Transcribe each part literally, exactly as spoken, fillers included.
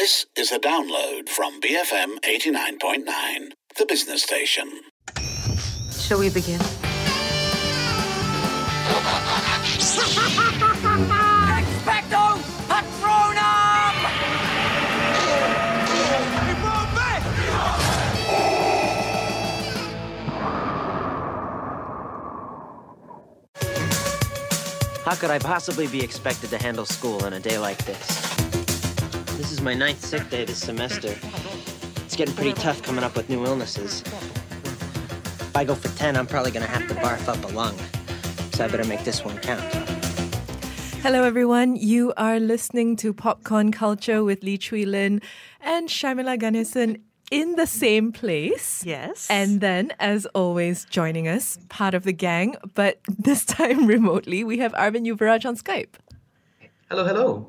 This is a download from B F M eighty-nine point nine, the business station. Shall we begin? Expecto Patronum! How could I possibly be expected to handle school on a day like this? This is my ninth sick day this semester. It's getting pretty tough coming up with new illnesses. If I go for ten, I'm probably going to have to barf up a lung. So I better make this one count. Hello everyone, you are listening to Popcorn Culture with Lee Chui Lin and Sharmila Ganesan in the same place. Yes. And then, as always, joining us, part of the gang, but this time remotely, we have Arvind Yuvaraj on Skype. Hello, hello.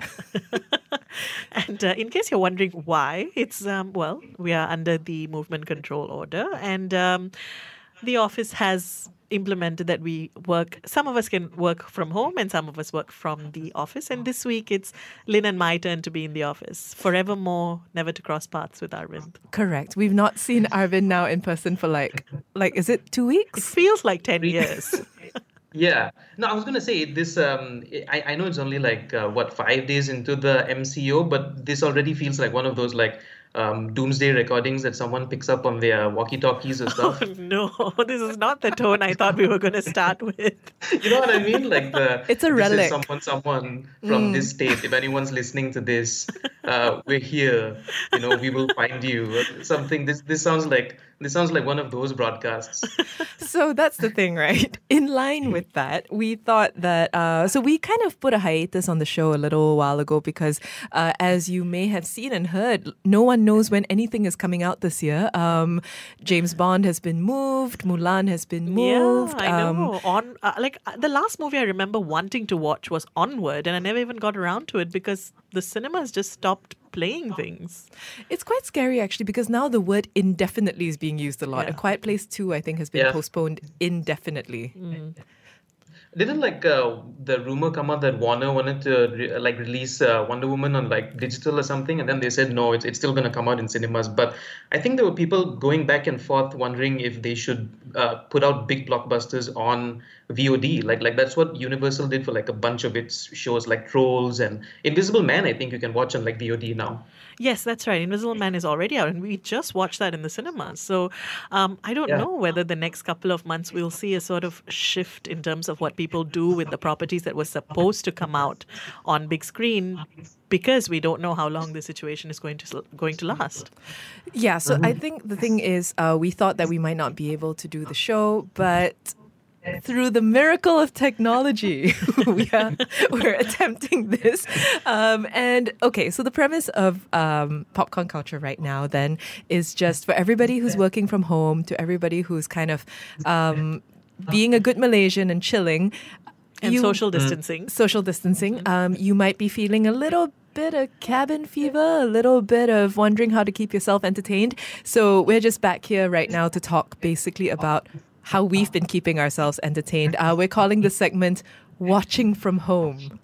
And uh, in case you're wondering why, it's, um, well, we are under the movement control order, and um, the office has implemented that we work, some of us can work from home and some of us work from the office. And this week it's Lynn and my turn to be in the office. Forevermore, never to cross paths with Arvind. Correct. We've not seen Arvind now in person for like, like, is it two weeks? It feels like ten years. Yeah. No, I was going to say this, um, I, I know it's only like, uh, what, five days into the M C O, but this already feels like one of those like um, doomsday recordings that someone picks up on their walkie-talkies or stuff. Oh, no, this is not the tone I thought we were going to start with. You know what I mean? Like the it's a this relic. Is someone, someone from mm. this state. If anyone's listening to this, uh, we're here. You know, we will find you. Something. This this sounds like this sounds like one of those broadcasts. So that's the thing, right? In line with that, we thought that. Uh, so we kind of put a hiatus on the show a little while ago because, uh, as you may have seen and heard, no one knows when anything is coming out this year. Um, James Bond has been moved. Mulan has been moved. Yeah, I know. Um, On uh, like uh, the last movie I remember wanting to watch was Onward, and I never even got around to it because the cinemas just stopped playing things. It's quite scary actually because now the word indefinitely is being used a lot. Yeah. A Quiet Place two, I think, has been Yeah. postponed indefinitely. Mm. Didn't like uh, the rumor come out that Warner wanted to re- like release uh, Wonder Woman on like digital or something, and then they said no, it's it's still going to come out in cinemas. But I think there were people going back and forth wondering if they should uh, put out big blockbusters on V O D. Like like that's what Universal did for like a bunch of its shows, like Trolls and Invisible Man. I think you can watch on like V O D now. Yes, that's right. Invisible Man is already out, and we just watched that in the cinemas. So um, I don't Yeah. know whether the next couple of months we'll see a sort of shift in terms of what people do with the properties that were supposed to come out on big screen, because we don't know how long the situation is going to going to last. Yeah, so I think the thing is, uh, we thought that we might not be able to do the show, but through the miracle of technology, we are, we're attempting this. Um, and okay, so the premise of um, Popcorn Culture right now then is just for everybody who's working from home to everybody who's kind of um, being a good Malaysian and chilling. And you- social distancing. Social distancing. Um, you might be feeling a little bit of cabin fever, a little bit of wondering how to keep yourself entertained. So we're just back here right now to talk basically about how we've been keeping ourselves entertained. Uh, we're calling this segment Watching From Home.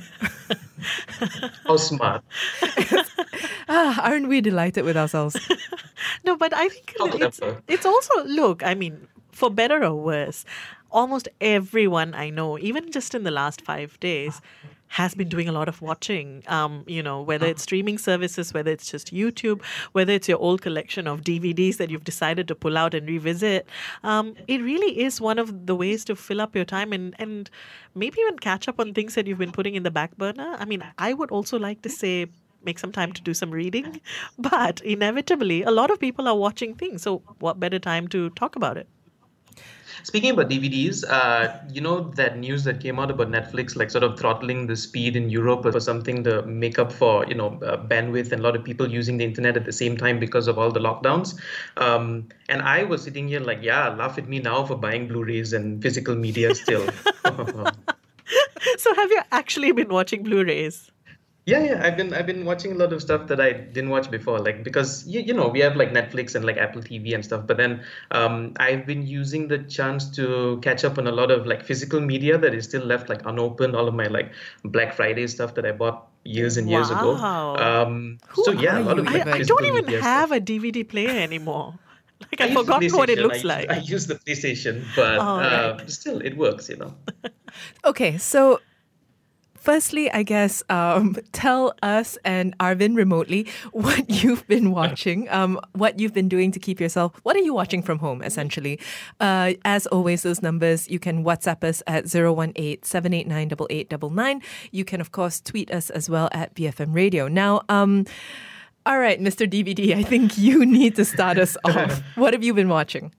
How smart. Ah, aren't we delighted with ourselves? No, but I think How it's, clever. it's also, look, I mean, for better or worse, almost everyone I know, even just in the last five days, has been doing a lot of watching, um, you know, whether it's streaming services, whether it's just YouTube, whether it's your old collection of D V Ds that you've decided to pull out and revisit. Um, it really is one of the ways to fill up your time and, and maybe even catch up on things that you've been putting in the back burner. I mean, I would also like to say make some time to do some reading, but inevitably, a lot of people are watching things. So what better time to talk about it? Speaking about D V Ds, uh, you know that news that came out about Netflix, like sort of throttling the speed in Europe for something to make up for, you know, uh, bandwidth and a lot of people using the internet at the same time because of all the lockdowns. Um, and I was sitting here like, yeah, laugh at me now for buying Blu-rays and physical media still. So have you actually been watching Blu-rays? Yeah, yeah, I've been I've been watching a lot of stuff that I didn't watch before, like because you, you know we have like Netflix and like Apple T V and stuff, but then um, I've been using the chance to catch up on a lot of like physical media that is still left like unopened. All of my like Black Friday stuff that I bought years and years Wow. ago. Um, Who so yeah, are a lot of you I, like, I even? physical don't even media have stuff. a D V D player anymore. Like, I I've use the forgotten what it PlayStation. looks I, like. I use the PlayStation, but Oh, uh, right. still, it works, you know. Okay, so firstly, I guess um, tell us and Arvin remotely what you've been watching, um, what you've been doing to keep yourself. What are you watching from home, essentially? Uh, as always, those numbers, you can WhatsApp us at zero one eight, seven eight nine, eight eight nine nine. You can, of course, tweet us as well at B F M Radio. Now, um, all right, Mister D V D, I think you need to start us off. What have you been watching?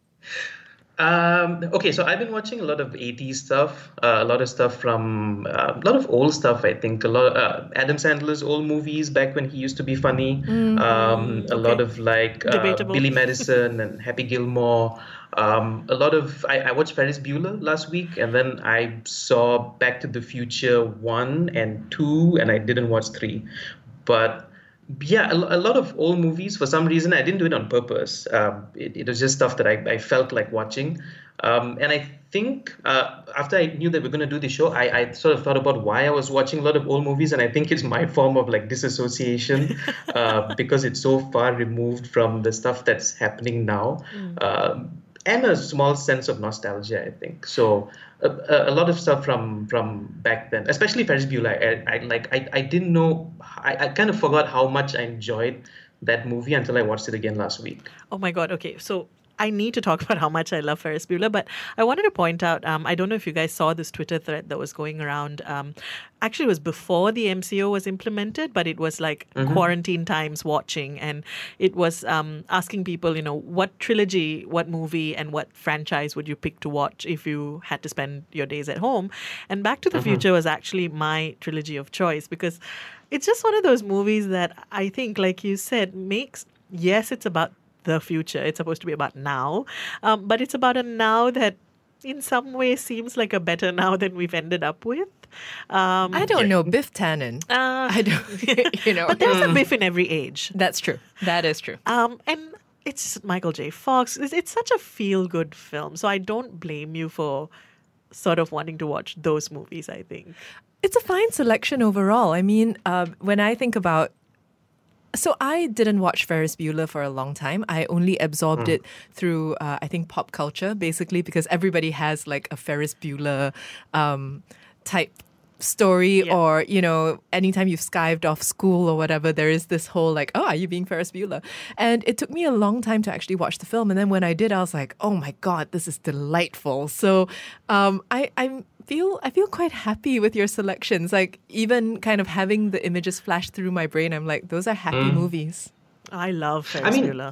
Um, okay, so I've been watching a lot of eighties stuff, uh, a lot of stuff from uh, a lot of old stuff. I think a lot of uh, Adam Sandler's old movies back when he used to be funny. Um, a lot of like uh, Debatable. Billy Madison and Happy Gilmore. Um, a lot of I, I watched Ferris Bueller last week, and then I saw Back to the Future one and two, and I didn't watch three, but. Yeah, a, a lot of old movies. For some reason, I didn't do it on purpose. Um, it, it was just stuff that I, I felt like watching. Um, and I think uh, after I knew that we are going to do the show, I, I sort of thought about why I was watching a lot of old movies. And I think it's my form of like disassociation uh, because it's so far removed from the stuff that's happening now. Mm. Um, and a small sense of nostalgia, I think. So a, a lot of stuff from from back then, especially Ferris Bueller. I, I like I, I didn't know. I, I kind of forgot how much I enjoyed that movie until I watched it again last week. Oh my God. Okay. So I need to talk about how much I love Ferris Bueller, but I wanted to point out, um, I don't know if you guys saw this Twitter thread that was going around. Um, actually, it was before the M C O was implemented, but it was like mm-hmm. quarantine times watching. And it was um, asking people, you know, what trilogy, what movie, and what franchise would you pick to watch if you had to spend your days at home? And Back to the mm-hmm. Future was actually my trilogy of choice because it's just one of those movies that I think, like you said, makes, yes, it's about the future. It's supposed to be about now, um, but it's about a now that in some way seems like a better now than we've ended up with. Um, I don't know, Biff Tannen. Uh, I don't, you know. But there's a Biff in every age. That's true. That is true. Um, and it's Michael J. Fox. It's, it's such a feel-good film, so I don't blame you for sort of wanting to watch those movies, I think. It's a fine selection overall. I mean, uh, when I think about So I didn't watch Ferris Bueller for a long time. I only absorbed mm. it through, uh, I think, pop culture, basically, because everybody has like a Ferris Bueller um, type story yeah. or, you know, anytime you've skived off school or whatever, there is this whole like, oh, are you being Ferris Bueller? And it took me a long time to actually watch the film. And then when I did, I was like, oh my God, this is delightful. So um, I, I'm feel I feel quite happy with your selections. Like even kind of having the images flash through my brain, I'm like, those are happy mm. movies. I love Ferris I mean, Bueller.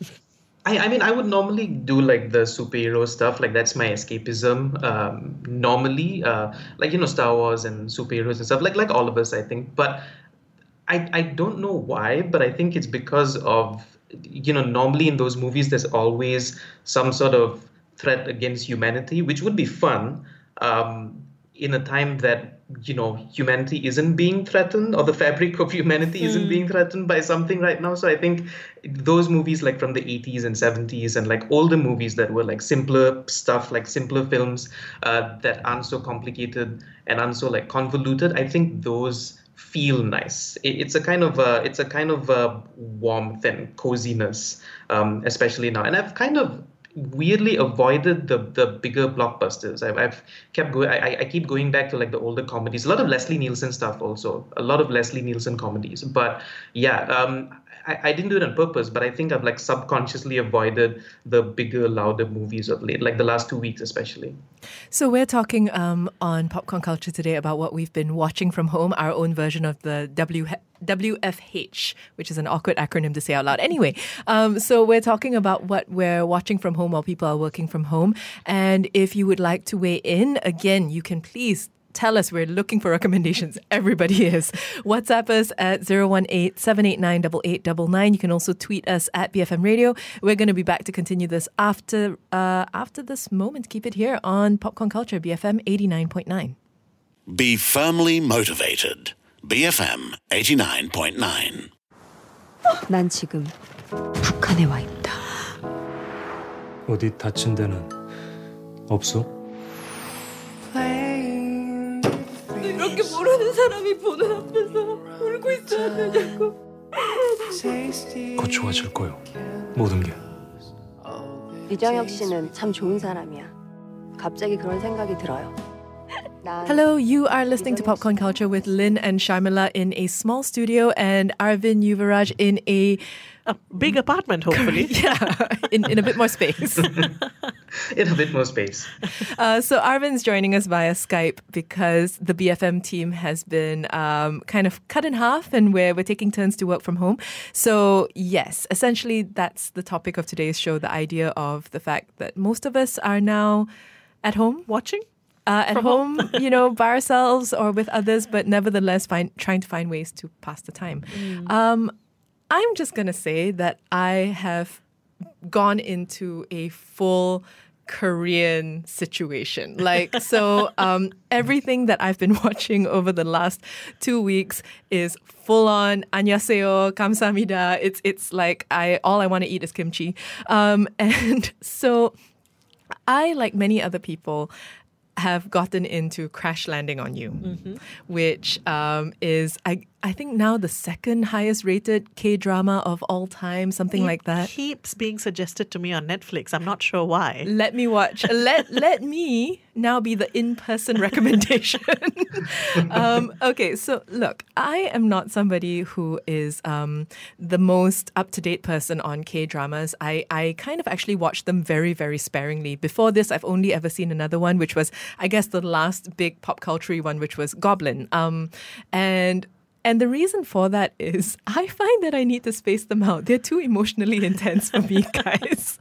I, I mean, I would normally do like the superhero stuff. Like that's my escapism. Um, normally, uh, like, you know, Star Wars and superheroes and stuff, like like all of us, I think. But I, I don't know why, but I think it's because of, you know, normally in those movies, there's always some sort of threat against humanity, which would be fun. Um, in a time that, you know, humanity isn't being threatened or the fabric of humanity mm. isn't being threatened by something right now. So I think those movies like from the eighties and seventies and like older movies that were like simpler stuff, like simpler films uh, that aren't so complicated and aren't so like convoluted, I think those feel nice. It, it's a kind of a, it's a kind of a warmth and coziness, um, especially now. And I've kind of weirdly avoided the the bigger blockbusters. I've, I've kept going. I, I keep going back to like the older comedies. A lot of Leslie Nielsen stuff also. A lot of Leslie Nielsen comedies. But yeah, um, I, I didn't do it on purpose. But I think I've like subconsciously avoided the bigger, louder movies of late, like the last two weeks especially. So we're talking um, on Popcorn Culture today about what we've been watching from home, our own version of the W. W F H, which is an awkward acronym to say out loud. Anyway, um, so we're talking about what we're watching from home while people are working from home. And if you would like to weigh in, again, you can please tell us. We're looking for recommendations. Everybody is. WhatsApp us at zero one eight, seven eight nine, eight eight nine nine. You can also tweet us at B F M Radio. We're going to be back to continue this after uh, after this moment. Keep it here on Popcorn Culture, B F M eighty-nine point nine. Be firmly motivated. B F M eighty-nine point nine. 난 지금 북한에 와 있다. 어디 다친 데는 없어? 이렇게 모르는 사람이 보는 앞에서 울고 있어야 되냐고. 곧 좋아질 거예요. 모든 게. 유정혁 씨는 참 좋은 사람이야. 갑자기 그런 생각이 들어요. Hello, you are listening to Popcorn Culture with Lynn and Sharmila in a small studio and Arvind Yuvaraj in a A big apartment, hopefully. yeah, in, in a bit more space. In a bit more space. Uh, so Arvind's joining us via Skype because the B F M team has been um, kind of cut in half and we're, we're taking turns to work from home. So yes, essentially that's the topic of today's show, the idea of the fact that most of us are now at home. Watching? Uh, at From home, home? you know, by ourselves or with others, but nevertheless find, trying to find ways to pass the time. Mm. Um, I'm just going to say that I have gone into a full Korean situation. Like, so um, everything that I've been watching over the last two weeks is full on 안녕하세요, 감사합니다. It's, it's like I all I want to eat is kimchi. Um, and so I, like many other people, have gotten into Crash Landing on You, mm-hmm. which um, is, I I think now the second highest rated K-drama of all time, something it like that. Keeps being suggested to me on Netflix. I'm not sure why. Let me watch. let let me now be the in-person recommendation. um, okay, so look, I am not somebody who is um, the most up-to-date person on K-dramas. I, I kind of actually watched them very, very sparingly. Before this, I've only ever seen another one, which was, I guess, the last big pop culture one, which was Goblin. Um, and And the reason for that is I find that I need to space them out. They're too emotionally intense for me, guys.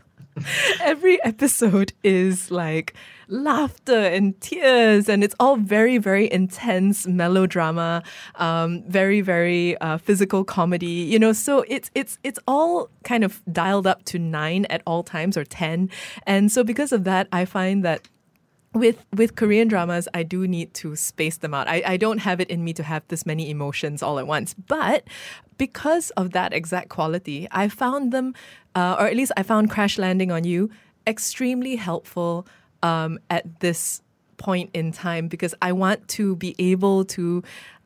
Every episode is like laughter and tears, and it's all very, very intense melodrama, um, very, very uh, physical comedy. You know, so it's it's it's all kind of dialed up to nine at all times or ten, and so because of that, I find that. With with Korean dramas, I do need to space them out. I, I don't have it in me to have this many emotions all at once. But because of that exact quality, I found them, uh, or at least I found Crash Landing on You extremely helpful um, at this point in time because I want to be able to,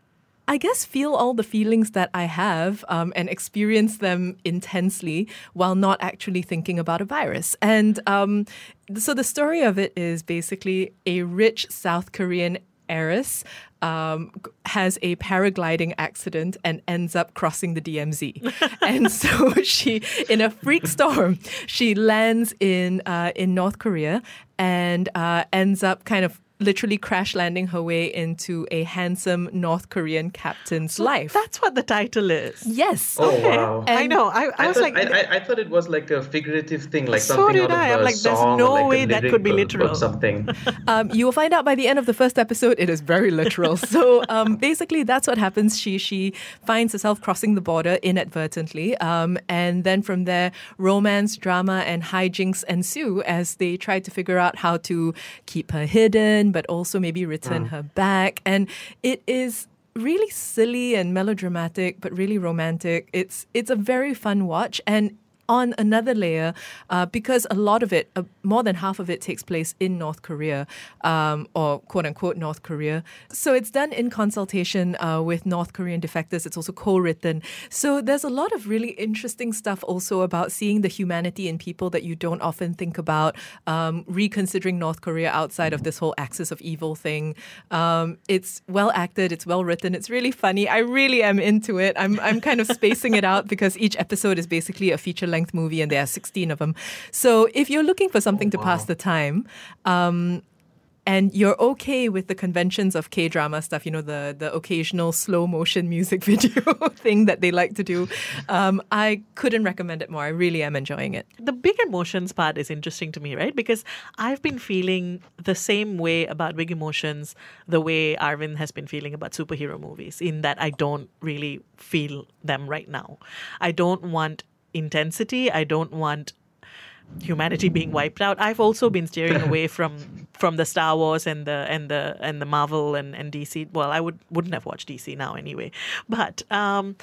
I guess, feel all the feelings that I have um, and experience them intensely while not actually thinking about a virus. And um, so the story of it is basically a rich South Korean heiress um, has a paragliding accident and ends up crossing the D M Z. And so she, in a freak storm, she lands in uh, in North Korea and uh, ends up kind of literally crash landing her way into a handsome North Korean captain's So life. That's what the title is. Yes. Oh, Okay. wow. I And know. I, I, I was thot- like, I, I, I thought it was like a figurative thing, like So something did out of I. I'm a like, there's song no or like way a that lyric could be or- literal. or something. Um, you will find out by the end of the first episode, it is very literal. So um, basically, that's what happens. She she finds herself crossing the border inadvertently. Um, and then from there, romance, drama, and hijinks ensue as they try to figure out how to keep her hidden, but also maybe return her back. And it is really silly and melodramatic, but really romantic. It's it's a very fun watch. And on another layer, uh, because a lot of it, uh, more than half of it takes place in North Korea, um, or quote-unquote North Korea. So it's done in consultation uh, with North Korean defectors. It's also co-written. So there's a lot of really interesting stuff also about seeing the humanity in people that you don't often think about, um, reconsidering North Korea outside of this whole axis of evil thing. Um, it's well acted, it's well written, it's really funny. I really am into it. I'm, I'm kind of spacing it out because each episode is basically a feature-length movie and there are sixteen of them. So if you're looking for something Oh, to pass wow. the time, um, and you're okay with the conventions of K-drama stuff, you know, the, the occasional slow motion music video thing that they like to do, um, I couldn't recommend it more. I really am enjoying it. the big emotions part is interesting to me, right? Because I've been feeling the same way about big emotions the way Arvind has been feeling about superhero movies, in that I don't really feel them right now. I don't want intensity. I don't want humanity being wiped out. I've also been steering away from from the Star Wars and the and the and the Marvel and, and D C. Well, I would wouldn't have watched D C now anyway. But um,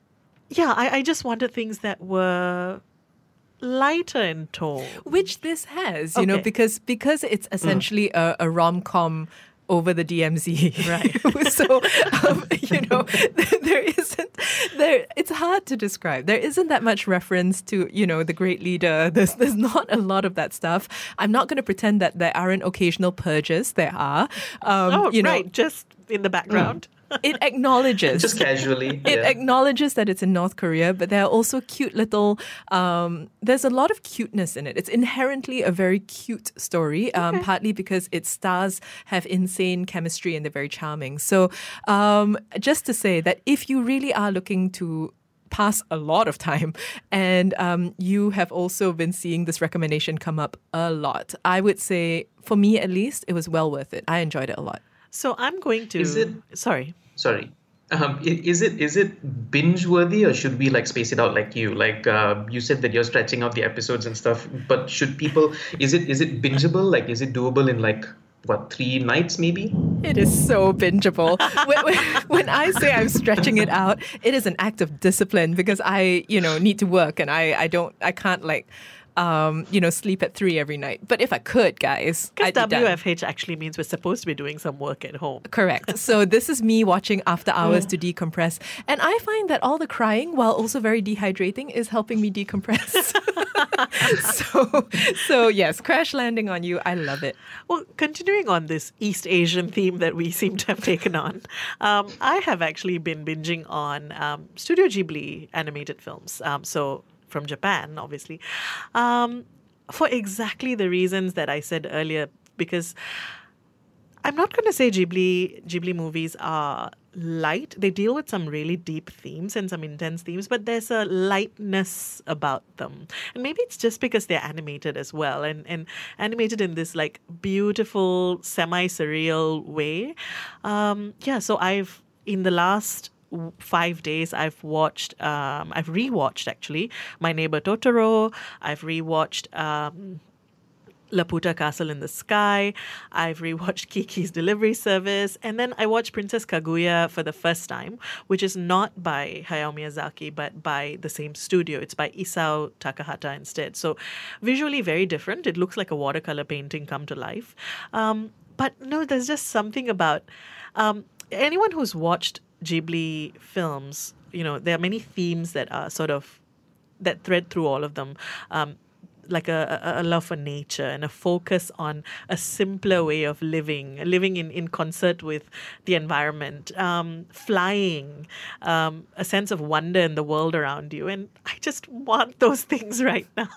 yeah, I, I just wanted things that were lighter in tone. Which this has, you know, Okay. because because it's essentially a, a rom-com over the D M Z. Right. So, um, you know, there isn't, there, it's hard to describe. There isn't that much reference to, you know, the great leader. There's, there's not a lot of that stuff. I'm not going to pretend that there aren't occasional purges. There are. Um, oh, you know, right. Just in the background. It acknowledges. Just casually. It yeah. acknowledges that it's in North Korea, but there are also cute little, um, there's a lot of cuteness in it. It's inherently a very cute story, um, okay. partly because its stars have insane chemistry and they're very charming. So um, just to say that if you really are looking to pass a lot of time and um, you have also been seeing this recommendation come up a lot, I would say, for me at least, it was well worth it. I enjoyed it a lot. So I'm going to... Is it... Sorry. Sorry. Um, is it is it binge worthy, or should we like space it out like you? Like uh, you said that you're stretching out the episodes and stuff, but should people, is it is it bingeable? Like, is it doable in like, what, three nights maybe? It is so bingeable. when, when, when I say I'm stretching it out, it is an act of discipline because I, you know, need to work and I, I don't, I can't like... Um, you know, sleep at three every night. But if I could, guys, because I'd be W F H actually means we're supposed to be doing some work at home. Correct. So this is me watching after hours to decompress. And I find that all the crying, while also very dehydrating, is helping me decompress. so, so yes, crash landing on you. I love it. Well, continuing on this East Asian theme that we seem to have taken on, um, I have actually been binging on um, Studio Ghibli animated films. Um, so from Japan, obviously, um, for exactly the reasons that I said earlier, because I'm not going to say Ghibli Ghibli movies are light. They deal with some really deep themes and some intense themes, but there's a lightness about them. And maybe it's just because they're animated as well, and, and animated in this like beautiful, semi-surreal way. Um, yeah, so I've, in the last five days, I've watched, um, I've rewatched actually My Neighbor Totoro. I've rewatched um, Laputa Castle in the Sky. I've rewatched Kiki's Delivery Service. And then I watched Princess Kaguya for the first time, which is not by Hayao Miyazaki, but by the same studio. It's by Isao Takahata instead. So visually very different. It looks like a watercolor painting come to life. Um, but no, there's just something about um, anyone who's watched Ghibli films, you know, there are many themes that are sort of, that thread through all of them, um, like a, a, a love for nature and a focus on a simpler way of living, living in, in concert with the environment, um, flying, um, a sense of wonder in the world around you. And I just want those things right now.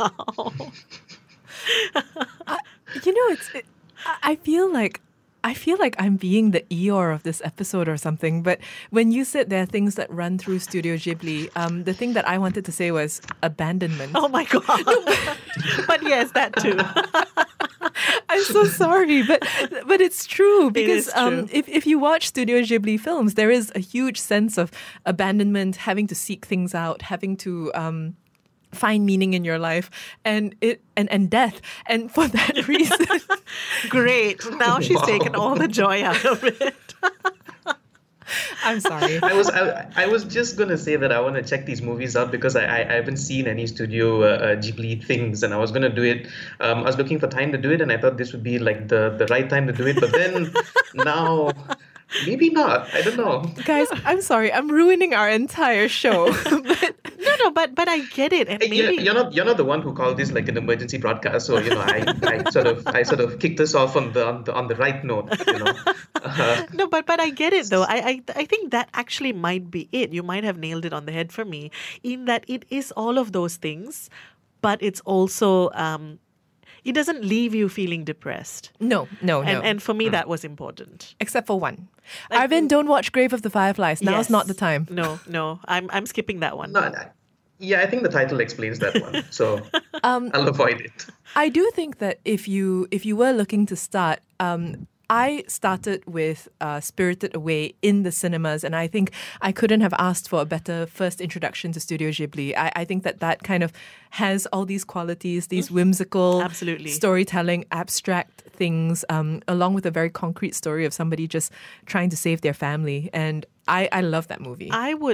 uh, you know, it's, it, I feel like I feel like I'm being the Eeyore of this episode or something, but when you said there are things that run through Studio Ghibli, um, the thing that I wanted to say was abandonment. Oh my God. No, but, but yes, that too. I'm so sorry, but but it's true because it is true. Um, if, if you watch Studio Ghibli films, there is a huge sense of abandonment, having to seek things out, having to... Um, find meaning in your life and it and, and death. And for that reason... Great. Now she's wow. taken all the joy out of it. I'm sorry. I was I, I was just gonna say that I want to check these movies out because I, I, I haven't seen any Studio uh, Ghibli things, and I was gonna do it. Um, I was looking for time to do it, and I thought this would be like the, the right time to do it. But then now... Maybe not. I don't know. Guys, I'm sorry. I'm ruining our entire show. but, no, no, but but I get it. And hey, maybe you're, you're not you're not the one who called this like an emergency broadcast. So you know, I, I sort of I sort of kicked us off on the on the on the right note. You know. Uh, no, but but I get it though. I, I I think that actually might be it. You might have nailed it on the head for me. In that it is all of those things, but it's also. Um, It doesn't leave you feeling depressed. No, no, and, no. And for me, mm. that was important. Except for one. Like, Arvind, don't watch Grave of the Fireflies. Now's yes. not the time. No, no. I'm I'm skipping that one. No, no. Yeah, I think the title explains that one. So um, I'll avoid it. I do think that if you if you were looking to start... Um, I started with uh, Spirited Away in the cinemas, and I think I couldn't have asked for a better first introduction to Studio Ghibli. I, I think that that kind of has all these qualities, these whimsical Absolutely. storytelling, abstract things, um, along with a very concrete story of somebody just trying to save their family. And I, I love that movie. I would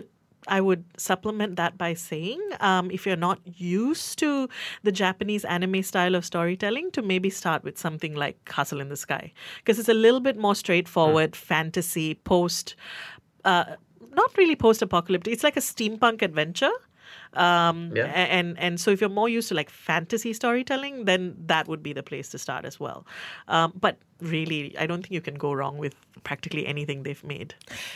I would supplement that by saying, um, if you're not used to the Japanese anime style of storytelling, to maybe start with something like Castle in the Sky, because it's a little bit more straightforward, mm. fantasy, post, uh, not really post-apocalyptic. It's like a steampunk adventure. Um, yeah. and, and so if you're more used to like fantasy storytelling, then that would be the place to start as well. Um, but really, I don't think you can go wrong with practically anything they've made.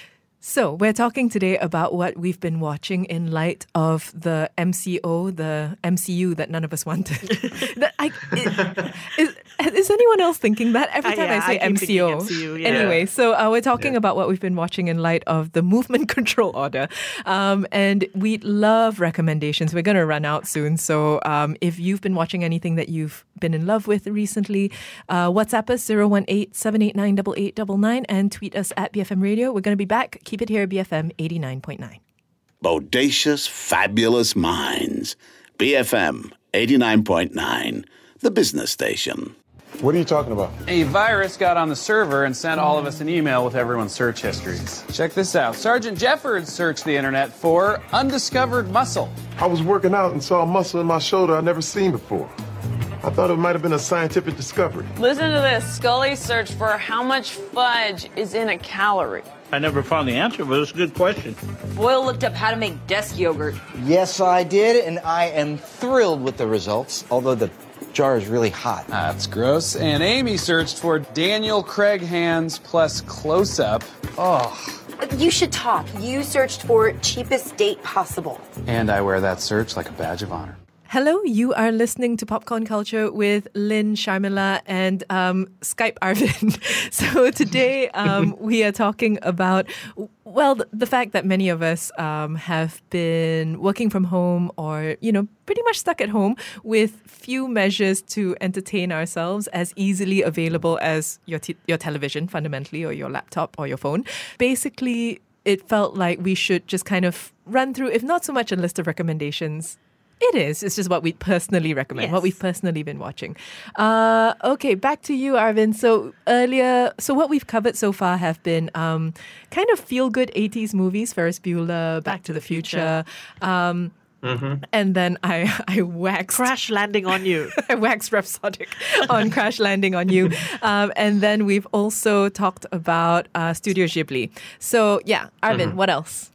So we're talking today about what we've been watching in light of the M C O, the M C U that none of us wanted. that I, it, is, is anyone else thinking that? Every time uh, yeah, I say I M C O. M C U, yeah. Anyway, so uh, we're talking yeah. about what we've been watching in light of the Movement Control Order. Um, and we love recommendations. We're going to run out soon. So um, if you've been watching anything that you've been in love with recently, uh, WhatsApp us zero one eight, seven eight nine, eight eight nine nine and tweet us at B F M Radio. We're going to be back. Keep it here, B F M eighty-nine point nine. Bodacious, fabulous minds. B F M eighty-nine point nine, the business station. What are you talking about? A virus got on the server and sent all of us an email with everyone's search histories. Check this out. Sergeant Jeffords searched the internet for undiscovered muscle. I was working out and saw a muscle in my shoulder I'd never seen before. I thought it might have been a scientific discovery. Listen to this. Scully searched for how much fudge is in a calorie. I never found the answer, but it's a good question. Boyle looked up how to make desk yogurt. Yes, I did, and I am thrilled with the results, although the jar is really hot. Ah, that's gross. And Amy searched for Daniel Craig hands plus close-up. Oh. You should talk. You searched for cheapest date possible. And I wear that search like a badge of honor. Hello, you are listening to Popcorn Culture with Lynn, Sharmila, and um, Skype Arvind. So today um, we are talking about, well, the, the fact that many of us um, have been working from home or, you know, pretty much stuck at home with few measures to entertain ourselves as easily available as your t- your television, fundamentally, or your laptop or your phone. Basically, it felt like we should just kind of run through, if not so much a list of recommendations. It is. It's just what we personally recommend, yes. what we've personally been watching. Uh, okay, back to you, Arvind. So earlier, so what we've covered so far have been um, kind of feel-good eighties movies, Ferris Bueller, Back, Back to the, the Future. future. Um, mm-hmm. And then I, I waxed... Crash Landing on You. I waxed rhapsodic on Crash Landing on You. Um, and then we've also talked about uh, Studio Ghibli. So yeah, Arvind, mm-hmm. what else?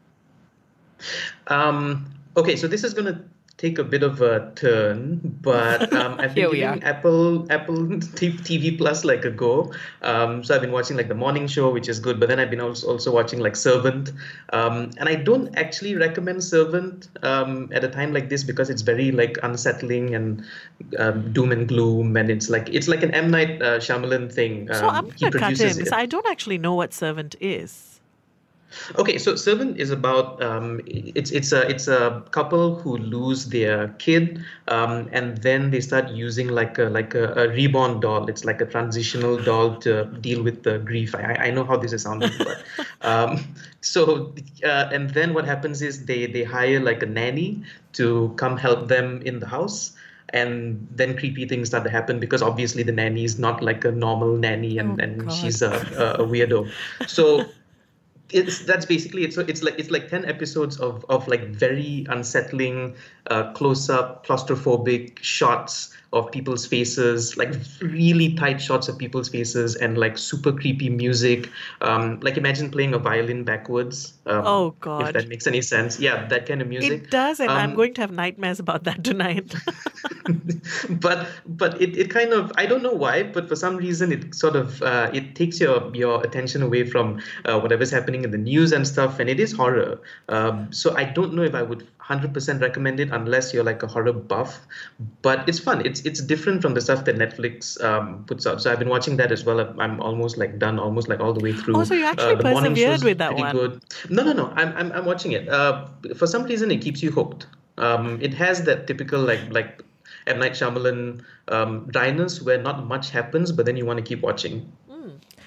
Um, okay, so this is going to take a bit of a turn, but um, I've been giving Apple Apple T V Plus like a go. Um, so I've been watching like The Morning Show, which is good, but then I've been also, also watching like Servant. Um, and I don't actually recommend Servant um, at a time like this because it's very like unsettling and um, doom and gloom, and it's like it's like an M. Night uh, Shyamalan thing. Um, so I'm going to cut in because I don't actually know what Servant is. Okay, so Servant is about um, it's it's a it's a couple who lose their kid, um, and then they start using like a like a, a reborn doll. It's like a transitional doll to deal with the grief. I, I know how this is sounding, but um, so uh, and then what happens is they they hire like a nanny to come help them in the house. And then creepy things start to happen because obviously the nanny is not like a normal nanny, and, oh, and she's a, a weirdo. So. It's that's basically it. So it's like it's like ten episodes of of like very unsettling, uh, close up, claustrophobic shots of people's faces, like really tight shots of people's faces, and like super creepy music. Um, like imagine playing a violin backwards. Um, oh God! If that makes any sense. Yeah, that kind of music. It does, and um, I'm going to have nightmares about that tonight. but but it, it kind of I don't know why, but for some reason it sort of uh, it takes your your attention away from uh, whatever's happening in the news and stuff, and it is horror. Um, so I don't know if I would one hundred percent recommend it unless you're like a horror buff, but it's fun. It's it's different from the stuff that Netflix um, puts out. So I've been watching that as well. I'm almost like done, almost like all the way through. Oh, so you actually uh, persevered with that one. Good. No, no, no. I'm I'm I'm watching it. Uh, for some reason, it keeps you hooked. Um, it has that typical like like M. Night Shyamalan um, dryness where not much happens, but then you want to keep watching.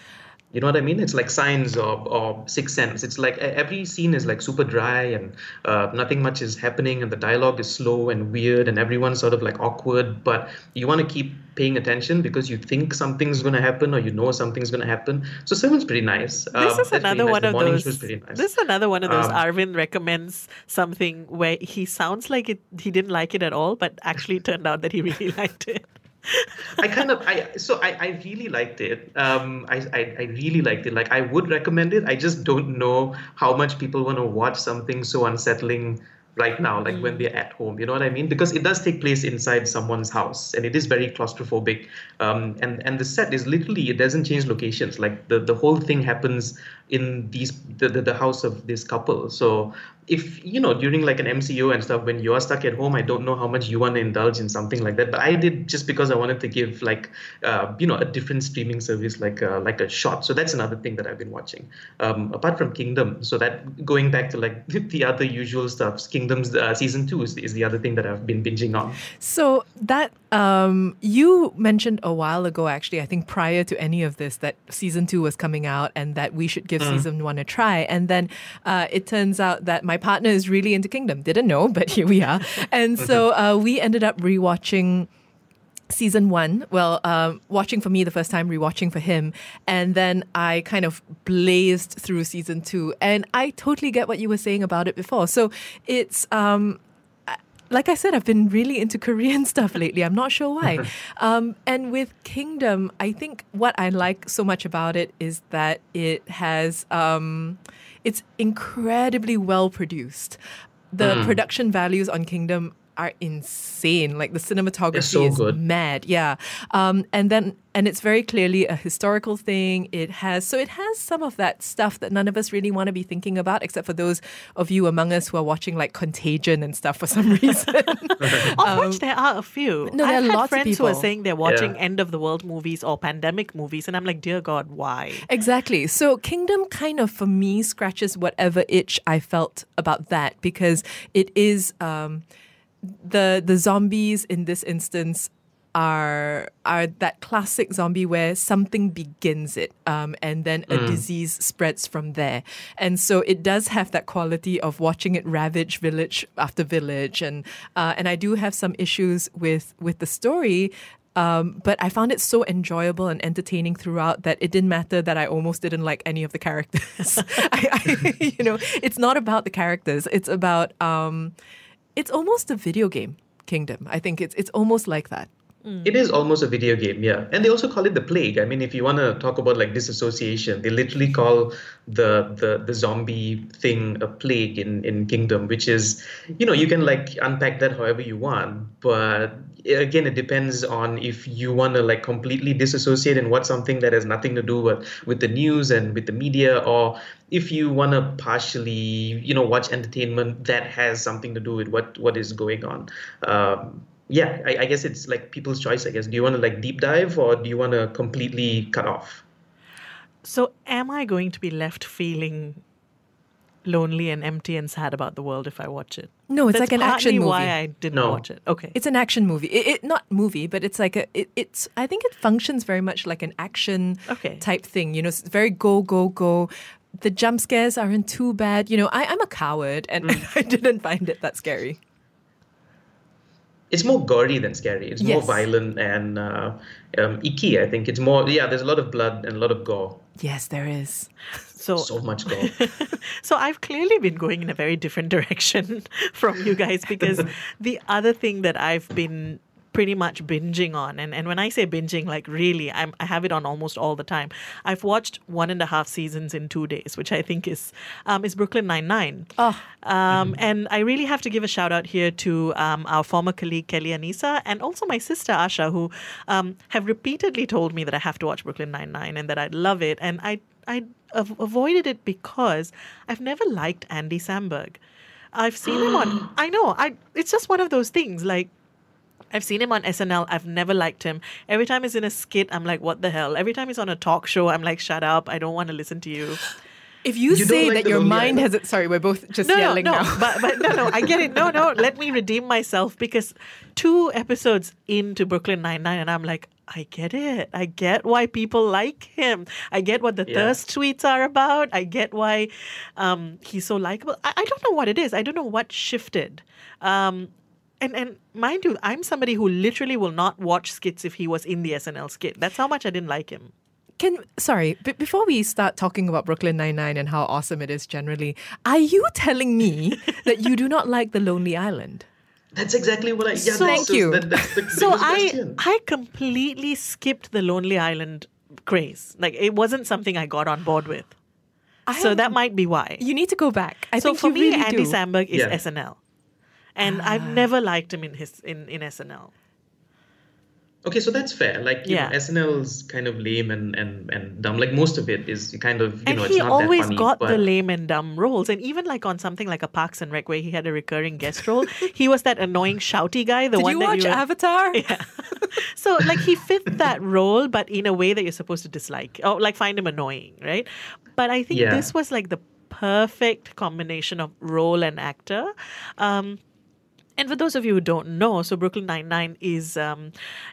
You know what I mean? It's like Signs or, or Sixth Sense. It's like every scene is like super dry and uh, nothing much is happening and the dialogue is slow and weird and everyone's sort of like awkward. But you want to keep paying attention because you think something's going to happen or you know something's going to happen. So Seven's pretty nice. This um, is another nice. one The of morning those. show's pretty nice. This is another one of those. Um, Arvind recommends something where he sounds like it. He didn't like it at all, but actually it turned out that he really liked it. I kind of, I so I, I really liked it. Um, I, I I really liked it. Like I would recommend it. I just don't know how much people want to watch something so unsettling right now, like mm. when they're at home. You know what I mean? Because it does take place inside someone's house, and it is very claustrophobic. Um, and and the set is literally, it doesn't change locations. Like the the whole thing happens in these the the, the house of this couple. So if, you know, during like an M C O and stuff, when you're stuck at home, I don't know how much you want to indulge in something like that. But I did just because I wanted to give like, uh, you know, a different streaming service like uh, like a shot. So that's another thing that I've been watching. Um, apart from Kingdom. So that going back to like the other usual stuff, Kingdom's uh, season two is, is the other thing that I've been binging on. So that um, you mentioned a while ago, actually, I think prior to any of this, that season two was coming out and that we should give mm. season one a try. And then uh, it turns out that my partner is really into Kingdom. Didn't know, but here we are. And so uh, we ended up rewatching season one. Well, um, watching for me the first time, rewatching for him. And then I kind of blazed through season two. And I totally get what you were saying about it before. So it's... Um, like I said, I've been really into Korean stuff lately. I'm not sure why. Um, and with Kingdom, I think what I like so much about it is that it has, um, it's incredibly well produced. The mm. production values on Kingdom are insane. Like the cinematography so is good. mad. Yeah. Um, and then, and it's very clearly a historical thing. It has, so it has some of that stuff that none of us really want to be thinking about, except for those of you among us who are watching like Contagion and stuff for some reason. Of um, which there are a few. No, there I've are had lots friends of people who are saying they're watching Yeah. end of the world movies or pandemic movies, and I'm like, dear God, why? Exactly. So Kingdom kind of, for me, scratches whatever itch I felt about that, because it is... Um, The the zombies in this instance are are that classic zombie where something begins it um, and then a Mm. disease spreads from there. And so it does have that quality of watching it ravage village after village. And uh, and I do have some issues with, with the story. Um, but I found it so enjoyable and entertaining throughout that it didn't matter that I almost didn't like any of the characters. I, I, you know, it's not about the characters. It's about... Um, It's almost a video game, Kingdom. I think it's it's almost like that. It is almost a video game, yeah. And they also call it the plague. I mean, if you want to talk about like disassociation, they literally call the the the zombie thing a plague in, in Kingdom, which is, you know, you can like unpack that however you want. But again, it depends on if you want to like completely disassociate and watch something that has nothing to do with, with the news and with the media, or if you want to partially, you know, watch entertainment that has something to do with what, what is going on. Um, yeah, I, I guess it's like people's choice, I guess. Do you want to like deep dive or do you want to completely cut off? So am I going to be left feeling lonely and empty and sad about the world if I watch it? No, it's That's like an action partly movie. why I didn't No. watch it. Okay. It's an action movie. It, it not movie, but it's like a. It, it's. I think it functions very much like an action Okay. type thing. You know, it's very go go go. The jump scares aren't too bad. You know, I, I'm a coward, and Mm. I didn't find it that scary. It's more gory than scary. It's Yes. more violent and uh, um, icky, I think. It's more, yeah, there's a lot of blood and a lot of gore. Yes, there is. So, So much gore. so I've clearly been going in a very different direction from you guys, because the other thing that I've been pretty much binging on, and, and when I say binging, like really, I'm, I have it on almost all the time. I've watched one and a half seasons in two days, which I think is um, is Brooklyn Nine-Nine. Oh. Um, and I really have to give a shout out here to um, our former colleague Kelly Anissa and also my sister Asha, who um, have repeatedly told me that I have to watch Brooklyn Nine-Nine and that I'd love it. And I I av- avoided it because I've never liked Andy Samberg. I've seen him on. I know. I. It's just one of those things. Like, I've seen him on S N L. I've never liked him. Every time he's in a skit, I'm like, what the hell? Every time he's on a talk show, I'm like, shut up. I don't want to listen to you. If you, You don't say like that the your Lonely mind Island? has it, sorry, we're both just no, yelling no, no, now. but, but no, no, I get it. No, no, let me redeem myself, because two episodes into Brooklyn Nine-Nine and I'm like, I get it. I get why people like him. I get what the Yeah. thirst tweets are about. I get why um, he's so likable. I, I don't know what it is. I don't know what shifted. Um, and, and mind you, I'm somebody who literally will not watch skits if he was in the S N L skit. That's how much I didn't like him. Can sorry, b- before we start talking about Brooklyn Nine-Nine and how awesome it is generally, are you telling me that you do not like The Lonely Island? That's exactly what I. Yeah, So- that's, Thank you. That, that's the So biggest I question. I completely skipped the Lonely Island craze. Like it wasn't something I got on board with. so that might be why. You need to go back. I so think for you me, really Andy do. Samberg is Yeah. S N L, and I've never liked him in his in, in S N L. Okay, so that's fair. Like, you Yeah. know, S N L's kind of lame and, and, and dumb. Like, most of it is kind of, you And know, he it's not always that funny. got but the lame and dumb roles. And even like on something like a Parks and Rec where he had a recurring guest role, he was that annoying shouty guy. The Did one you that watch you were- Avatar? Yeah. So like he fit that role, but in a way that you're supposed to dislike or like find him annoying, right? But I think Yeah. this was like the perfect combination of role and actor. Um, And for those of you who don't know, so Brooklyn Nine-Nine is um,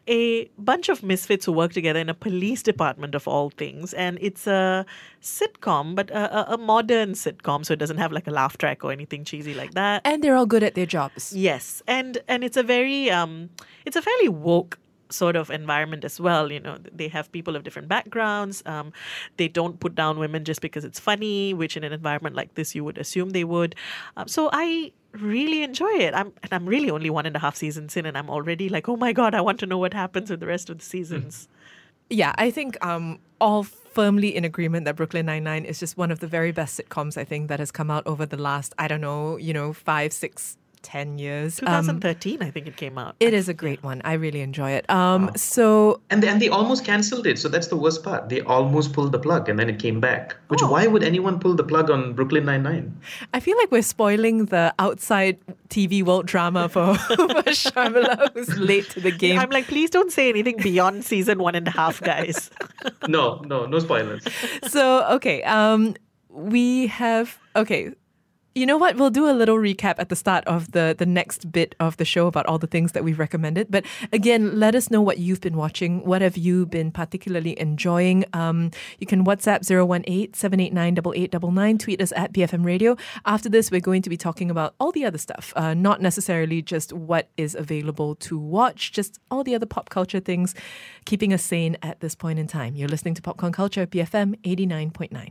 a bunch of misfits who work together in a police department of all things. And it's a sitcom, but a, a, a modern sitcom, so it doesn't have like a laugh track or anything cheesy like that. And they're all good at their jobs. Yes. And and it's a very, um, it's a fairly woke sort of environment as well. You know, they have people of different backgrounds. Um, they don't put down women just because it's funny, which in an environment like this you would assume they would. Um, so I really enjoy it. I'm and I'm really only one and a half seasons in, and I'm already like, oh my god, I want to know what happens with the rest of the seasons. Yeah, I think um, all firmly in agreement that Brooklyn Nine-Nine is just one of the very best sitcoms, I think, that has come out over the last, I don't know, you know, five, six, ten years. Um, twenty thirteen, I think it came out. it is a great one. I really enjoy it. Um, So And they, and they almost cancelled it. So that's the worst part. They almost pulled the plug and then it came back. Which, why would anyone pull the plug on Brooklyn Nine-Nine? I feel like we're spoiling the outside T V world drama for, for Sharmila, who's late to the game. I'm like, please don't say anything beyond season one and a half, guys. No, no, no spoilers. So, okay, um, we have, okay, you know what? We'll do a little recap at the start of the, the next bit of the show about all the things that we've recommended. But again, let us know what you've been watching. What have you been particularly enjoying? Um, you can WhatsApp zero one eight, seven eight nine, eight eight nine nine. Tweet us at B F M Radio. After this, we're going to be talking about all the other stuff. Uh, not necessarily just what is available to watch, just all the other pop culture things, keeping us sane at this point in time. You're listening to Popcorn Culture, B F M eighty-nine point nine.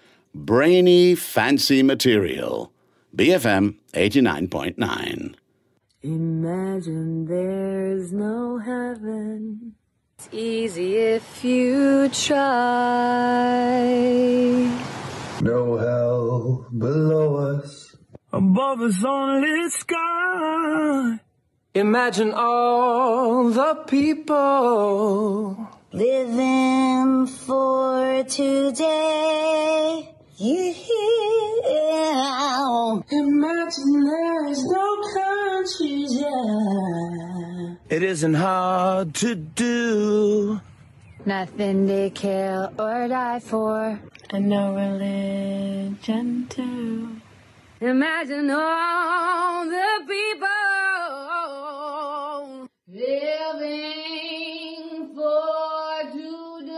Brainy, fancy material. B F M eighty-nine point nine. Imagine there's no heaven. It's easy if you try. No hell below us. Above us only sky. Imagine all the people Living for today. Yeah. Imagine there's no countries, yeah. It isn't hard to do. Nothing to kill or die for. And no religion too. Imagine all the people living for today.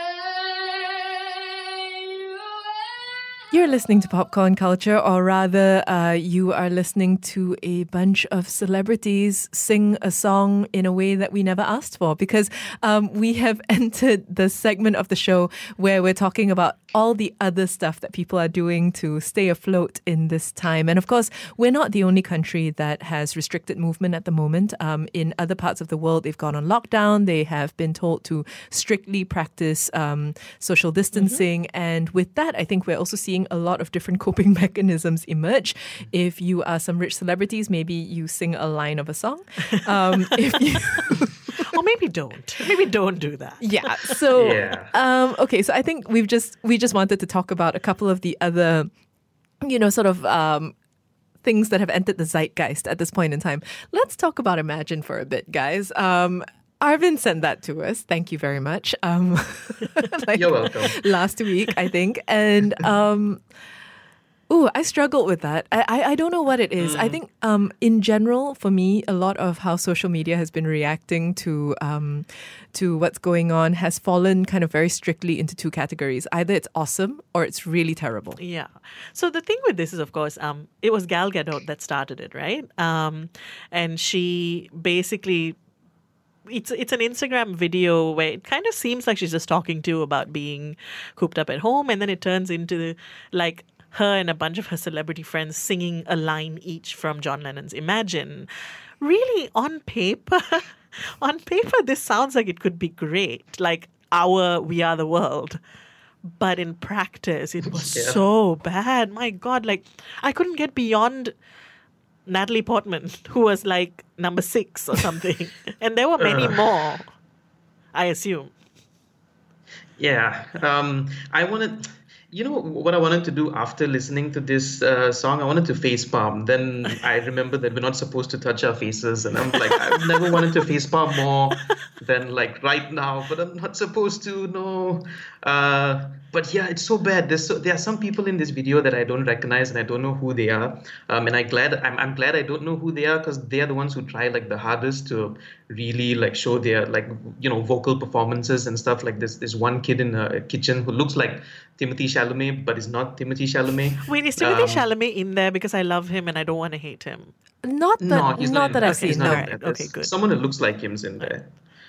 You're listening to Popcorn Culture, or rather, uh, you are listening to a bunch of celebrities sing a song in a way that we never asked for, because um, we have entered the segment of the show where we're talking about all the other stuff that people are doing to stay afloat in this time. And of course, we're not the only country that has restricted movement at the moment. Um, in other parts of the world, they've gone on lockdown. They have been told to strictly practice um, social distancing. Mm-hmm. And with that, I think we're also seeing a lot of different coping mechanisms emerge. If you are some rich celebrities, maybe you sing a line of a song. Um, if you Or maybe don't. Maybe don't do that. Yeah. So, Yeah. Um, okay. So I think we've just we just wanted to talk about a couple of the other, you know, sort of um, things that have entered the zeitgeist at this point in time. Let's talk about Imagine for a bit, guys. Um, Arvind sent that to us. Thank you very much. Um, like You're welcome. Last week, I think, and. Um, Ooh, I struggled with that. I, I, I don't know what it is. Mm. I think um, in general, for me, a lot of how social media has been reacting to um, to what's going on has fallen kind of very strictly into two categories. Either it's awesome or it's really terrible. Yeah. So the thing with this is, of course, um, it was Gal Gadot that started it, right? Um, and she basically... It's it's an Instagram video where it kind of seems like she's just talking to about being cooped up at home, and then it turns into like her and a bunch of her celebrity friends singing a line each from John Lennon's Imagine. Really, on paper, on paper, this sounds like it could be great, like our We Are the World. But in practice, it was yeah. so bad. My God, like I couldn't get beyond Natalie Portman, who was like number six or something. And there were many uh, more, I assume. Yeah. Um, I wanted, you know, what I wanted to do after listening to this uh, song, I wanted to facepalm. Then I remember that we're not supposed to touch our faces. And I'm like, I've never wanted to facepalm more than like right now, but I'm not supposed to, no. Uh, but yeah, it's so bad. There's so, there are some people in this video that I don't recognize and I don't know who they are. Um, and I glad I'm I'm glad I don't know who they are, because they are the ones who try like the hardest to really like show their like you know vocal performances and stuff. Like this this one kid in a kitchen who looks like Timothée Chalamet but is not Timothée Chalamet. Wait, is Timothée um, Chalamet in there? Because I love him and I don't want to hate him. Not that no, he's not not that I've seen. No, right. Okay, good. Someone who looks like him's in there.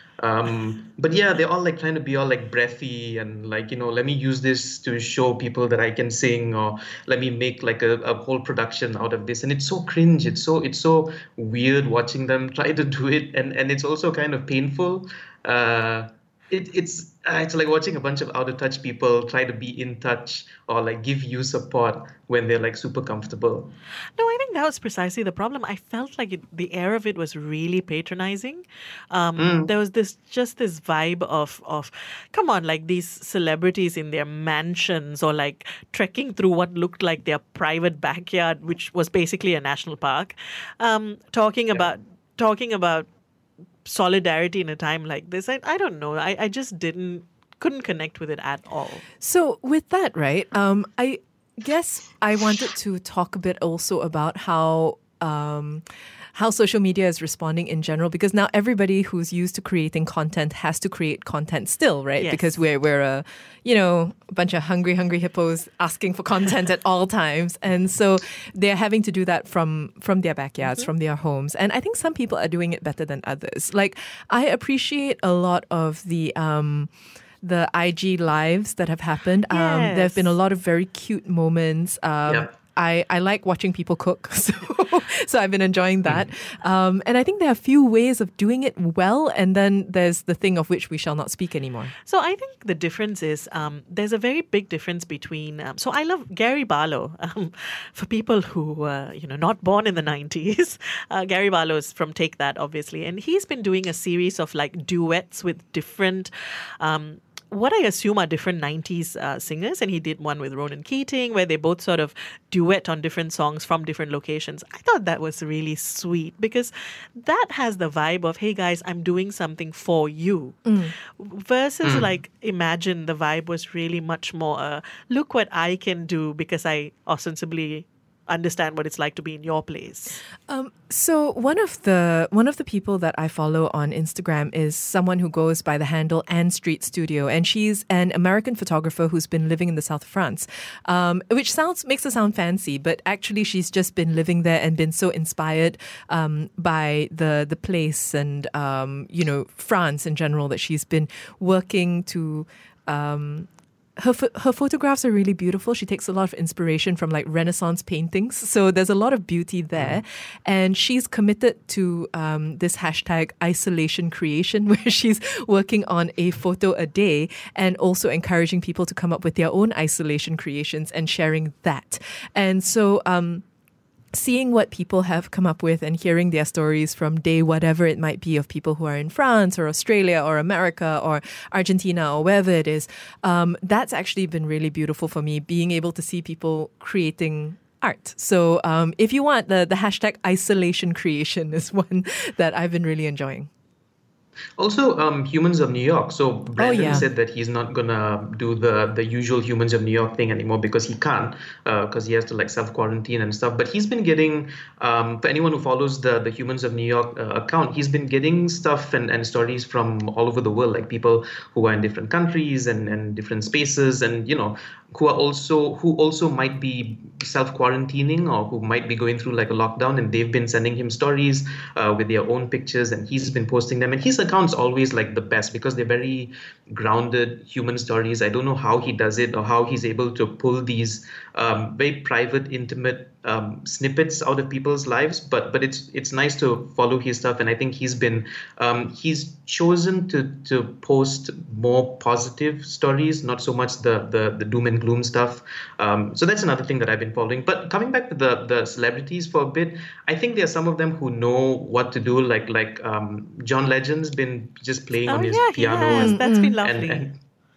Um, but yeah, they're all like trying to be all like breathy and like, you know, let me use this to show people that I can sing, or let me make like a, a whole production out of this. And it's so cringe. It's so it's so weird watching them try to do it. And, and it's also kind of painful. Uh, it, it's uh, it's like watching a bunch of out of touch people try to be in touch or like give you support when they're like super comfortable. No, I think that was precisely the problem. I felt like it, the air of it was really patronizing. Um, mm. There was this just this vibe of of come on, like these celebrities in their mansions or like trekking through what looked like their private backyard, which was basically a national park, um, talking yeah. about talking about. solidarity in a time like this. I, I don't know. I, I just didn't, couldn't connect with it at all. So with that, right, um, I guess I wanted to talk a bit also about how um, how social media is responding in general, because now everybody who's used to creating content has to create content still, right? Yes. Because we're we're a you know a bunch of hungry hungry hippos asking for content at all times, and so they're having to do that from from their backyards, mm-hmm. from their homes. And I think some people are doing it better than others. Like I appreciate a lot of the. Um, the I G lives that have happened. Yes. Um, there have been a lot of very cute moments. Um, yep. I, I like watching people cook, so so I've been enjoying that. Um, and I think there are a few ways of doing it well, and then there's the thing of which we shall not speak anymore. So I think the difference is um, there's a very big difference between. Um, so I love Gary Barlow. Um, for people who uh, you know not born in the nineties, uh, Gary Barlow is from Take That, obviously, and he's been doing a series of like duets with different. Um, what I assume are different nineties uh, singers, and he did one with Ronan Keating where they both sort of duet on different songs from different locations. I thought that was really sweet because that has the vibe of, hey guys, I'm doing something for you. Mm. Versus mm. like, Imagine, the vibe was really much more, uh, look what I can do because I ostensibly understand what it's like to be in your place. Um, so one of the one of the people that I follow on Instagram is someone who goes by the handle Anne Street Studio, and she's an American photographer who's been living in the south of France, um, which sounds makes her sound fancy, but actually she's just been living there and been so inspired um, by the the place and um, you know France in general that she's been working to. Um, Her her photographs are really beautiful. She takes a lot of inspiration from like Renaissance paintings. So there's a lot of beauty there. Mm. And she's committed to um, this hashtag isolation creation, where she's working on a photo a day and also encouraging people to come up with their own isolation creations and sharing that. And so... Um, seeing what people have come up with and hearing their stories from day whatever it might be of people who are in France or Australia or America or Argentina or wherever it is, um, that's actually been really beautiful for me, being able to see people creating art. So um, if you want, the, the hashtag isolation creation is one that I've been really enjoying. Also, um, Humans of New York. So Brandon Oh, yeah. said that he's not gonna do the the usual Humans of New York thing anymore because he can't, because he has to like self quarantine and stuff. But he's been getting, um, for anyone who follows the the Humans of New York uh, account, he's been getting stuff and, and stories from all over the world, like people who are in different countries and, and different spaces, and you know, who are also who also might be self quarantining or who might be going through like a lockdown, and they've been sending him stories uh, with their own pictures, and he's been posting them. And his account's always like the best because they're very grounded human stories. I don't know how he does it or how he's able to pull these um, very private, intimate um, snippets out of people's lives, but but it's it's nice to follow his stuff. And I think he's been um, he's chosen to to post more positive stories, not so much the the, the doom and gloom stuff. Um, so that's another thing that I've been following. But coming back to the the celebrities for a bit, I think there are some of them who know what to do. Like like um, John Legend's been just playing Oh on his yeah, he piano, has. and That's been and, lovely. and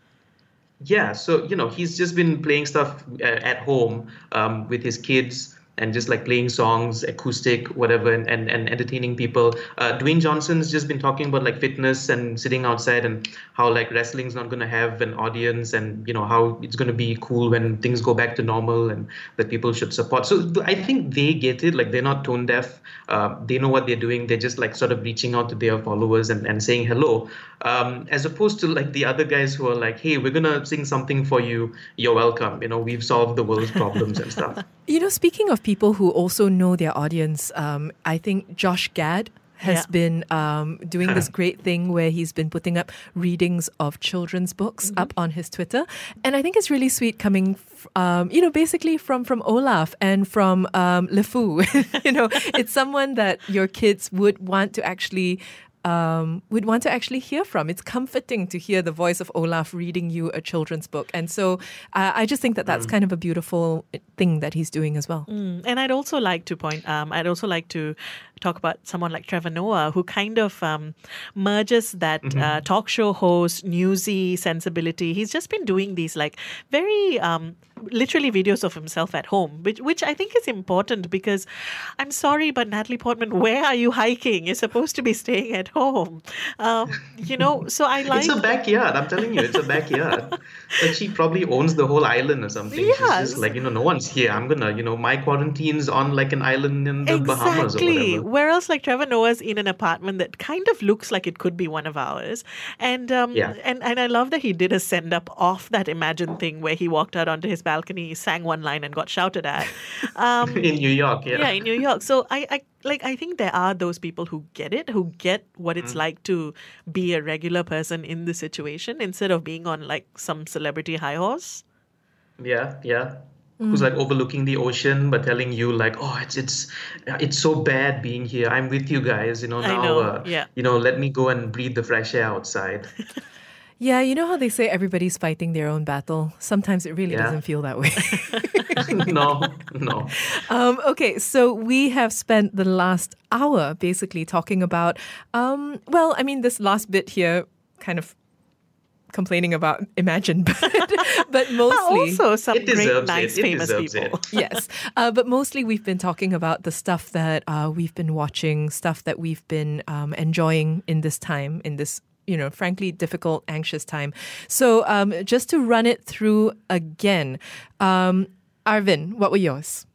yeah, so you know he's just been playing stuff uh, at home um, with his kids and just like playing songs, acoustic, whatever, and, and, and entertaining people. Uh, Dwayne Johnson's just been talking about like fitness and sitting outside and how like wrestling's not going to have an audience, and you know how it's going to be cool when things go back to normal, and that people should support. So I think they get it. Like they're not tone deaf. Uh, they know what they're doing. They're just like sort of reaching out to their followers and, and saying hello, um, as opposed to like the other guys who are like, hey, we're going to sing something for you. You're welcome. You know, we've solved the world's problems and stuff. You know, speaking of people who also know their audience, um, I think Josh Gad has Yeah. been um, doing this great thing where he's been putting up readings of children's books up on his Twitter. And I think it's really sweet coming, f- um, you know, basically from, from Olaf and from um, Le Fou. You know, it's someone that your kids would want to actually Um, would want to actually hear from. It's comforting to hear the voice of Olaf reading you a children's book. And so uh, I just think that that's kind of a beautiful thing that he's doing as well. Mm. And I'd also like to point, um, I'd also like to talk about someone like Trevor Noah, who kind of um, merges that Mhm. uh, talk show host, newsy sensibility. He's just been doing these like very um, literally videos of himself at home, which which I think is important because I'm sorry, but Natalie Portman, where are you hiking? You're supposed to be staying at home. Um, you know, so I like... It's a backyard. I'm telling you, it's a backyard. Like she probably owns the whole island or something. She's Yes. just like, you know, no one's here. I'm gonna, you know, my quarantine's on like an island in the Bahamas or Exactly. whatever. Whereas, like Trevor Noah's in an apartment that kind of looks like it could be one of ours, and um, Yeah. and and I love that he did a send up off that Imagine thing where he walked out onto his balcony, sang one line, and got shouted at. Um, In New York, yeah. yeah, in New York. So I, I like I think there are those people who get it, who get what it's Mhm. like to be a regular person in the situation instead of being on like some celebrity high horse. Yeah, yeah. Mm. Who's like overlooking the ocean but telling you like, oh, it's it's it's so bad being here. I'm with you guys. You know I now. know, Uh, yeah. You know, let me go and breathe the fresh air outside. Yeah, you know how they say everybody's fighting their own battle? Sometimes it really Yeah. doesn't feel that way. no, no. Um, okay, so we have spent the last hour basically talking about, um, well, I mean, this last bit here kind of complaining about Imagine, but, but mostly... also some It great, deserves nice, it. It famous deserves people. it. Yes, uh, but mostly we've been talking about the stuff that uh, we've been watching, stuff that we've been um, enjoying in this time, in this, you know, frankly difficult, anxious time. So um, just to run it through again, um, Arvin, what were yours?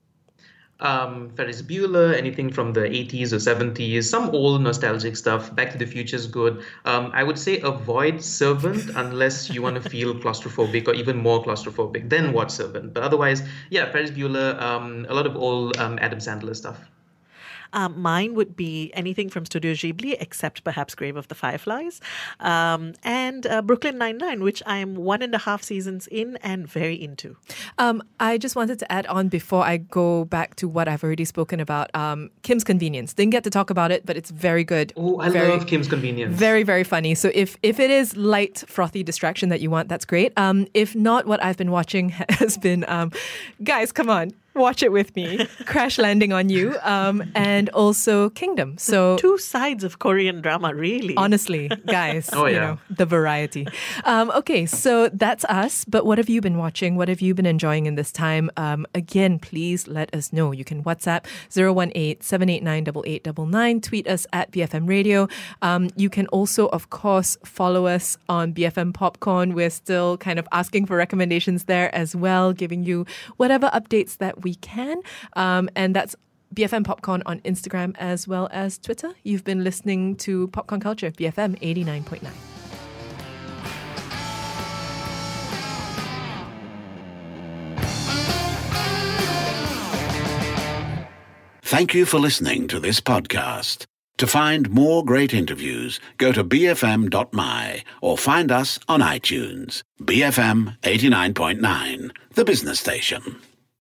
Um, Ferris Bueller, anything from the eighties or seventies, some old nostalgic stuff. Back to the Future is good. Um, I would say avoid Servant unless you want to feel claustrophobic or even more claustrophobic. Then watch Servant. But otherwise, yeah, Ferris Bueller, um, a lot of old um, Adam Sandler stuff. Um, mine would be anything from Studio Ghibli, except perhaps Grave of the Fireflies, um, and uh, Brooklyn Nine-Nine, which I'm one and a half seasons in and very into. Um, I just wanted to add on before I go back to what I've already spoken about. Um, Kim's Convenience. Didn't get to talk about it, but it's very good. Oh, I very, love Kim's Convenience. Very, very funny. So if if it is light, frothy distraction that you want, that's great. Um, if not, what I've been watching has been, um, guys, come on. watch it with me. Crash Landing on You, um, and also Kingdom. So two sides of Korean drama, really. Honestly, guys, oh, you yeah. know, the variety. Um, okay, so that's us. But what have you been watching? What have you been enjoying in this time? Um, again, please let us know. You can WhatsApp zero one eight, seven eight nine, eight eight nine nine. Tweet us at B F M Radio. Um, you can also, of course, follow us on B F M Popcorn. We're still kind of asking for recommendations there as well, giving you whatever updates that we can. Um, and that's B F M Popcorn on Instagram as well as Twitter. You've been listening to Popcorn Culture, B F M eighty-nine point nine. Thank you for listening to this podcast. To find more great interviews, go to b f m dot m y or find us on iTunes. B F M eighty-nine point nine, the business station.